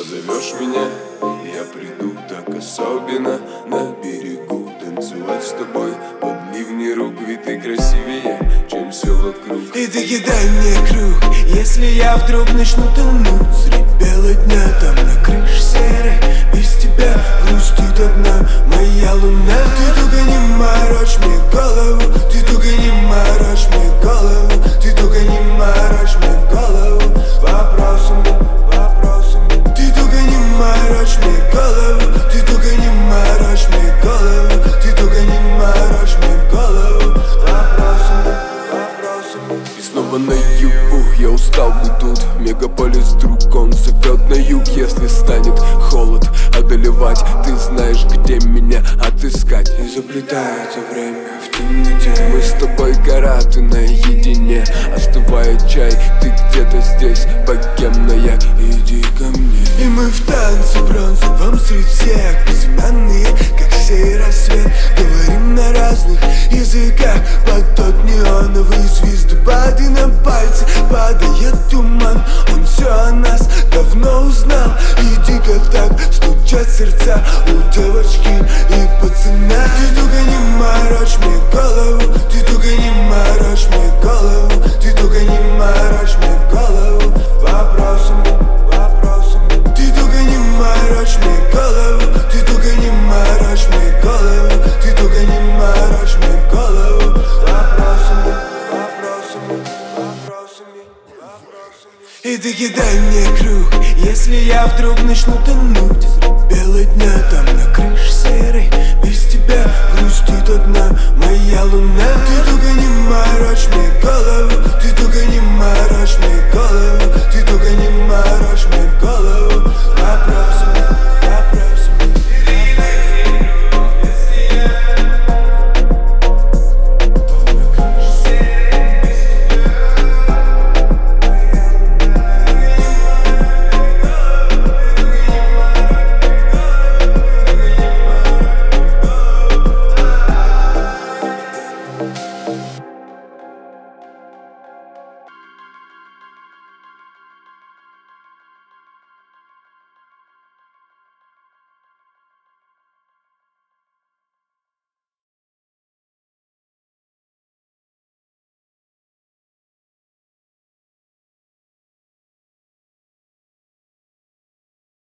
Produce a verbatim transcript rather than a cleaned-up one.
Позовешь меня, я приду так особенно на берегу танцевать с тобой под ливни рук, ведь ты красивее, чем все вокруг. И ты кидай мне круг, если я вдруг начну тонуть средь бела дня, там на крыше серой без тебя грустит одна моя луна. Ты только не морочь мне голову, ты только не морочь мне голову, ты только не морочь мне голову вопросами, вопросами. Ты только не морочь мне голову, ты только не морочь мне голову, ты только не морочь мне голову вопросами, вопросами. И снова на югу, я устал быть тут. Мегаполис друг, он зовет на юг. Если станет холод одолевать, ты знаешь, где меня отыскать. И заплетается время в темноте. Мы с тобой гора, ты наедине. Остывает чай, ты где-то здесь, богемная, иди ко мне. И мы в танце бронзовом среди всех, безымянные, как сей рассвет. Говорим на разных языках под тот неоновый звездопад. И на пальцы падает туман, он все о нас давно узнал. И дико так стучат сердца у девочки и пацана. Ты только не морочь мне голову, ты только не морочь мне голову, ты только не морочь мне голову вопросами, вопросами. Ты только не морочь мне голову, ты только не морочь мне голову, ты только не морочь мне голову вопросами, вопросами, вопросами, вопросами. И ты кидай мне круг, если я вдруг начну тонуть средь бела дня, там на крыше серой без тебя грустит одна моя луна. Ты только не морочь мне голову,